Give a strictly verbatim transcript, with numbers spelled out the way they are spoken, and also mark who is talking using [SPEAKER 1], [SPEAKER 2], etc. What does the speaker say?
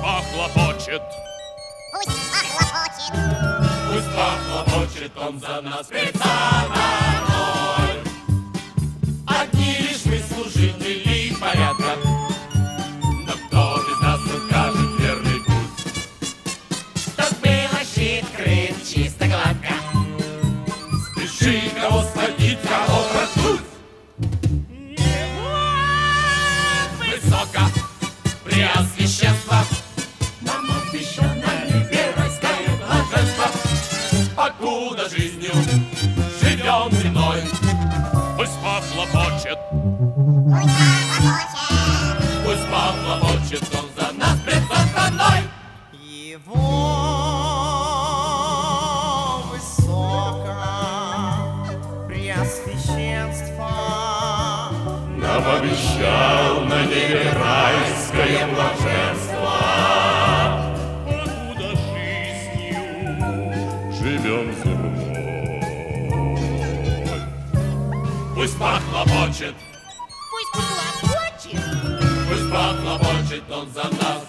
[SPEAKER 1] похлопочет.
[SPEAKER 2] Пусть похлопочет.
[SPEAKER 1] Пусть похлопочет он за нас перед сатаной. Одни лишь мы служители порядка, но кто из нас укажет верный путь?
[SPEAKER 3] Чтоб было щит-крыт чисто гладко.
[SPEAKER 1] Спеши кого схватить, кого проткнуть. Высоко преосвященство,
[SPEAKER 3] Нам обещано небе райское блаженство.
[SPEAKER 1] покуда жизнью живем земной. Пусть похлопочет,
[SPEAKER 2] Пусть похлопочет.
[SPEAKER 1] пусть похлопочет он за нас пред сатаной.
[SPEAKER 4] Его высоко преосвященство
[SPEAKER 1] Нам обещал на небе райское блаженство, покуда жизнью живем земной. Пусть похлопочет,
[SPEAKER 3] Пусть похлопочет.
[SPEAKER 1] пусть похлопочет он за нас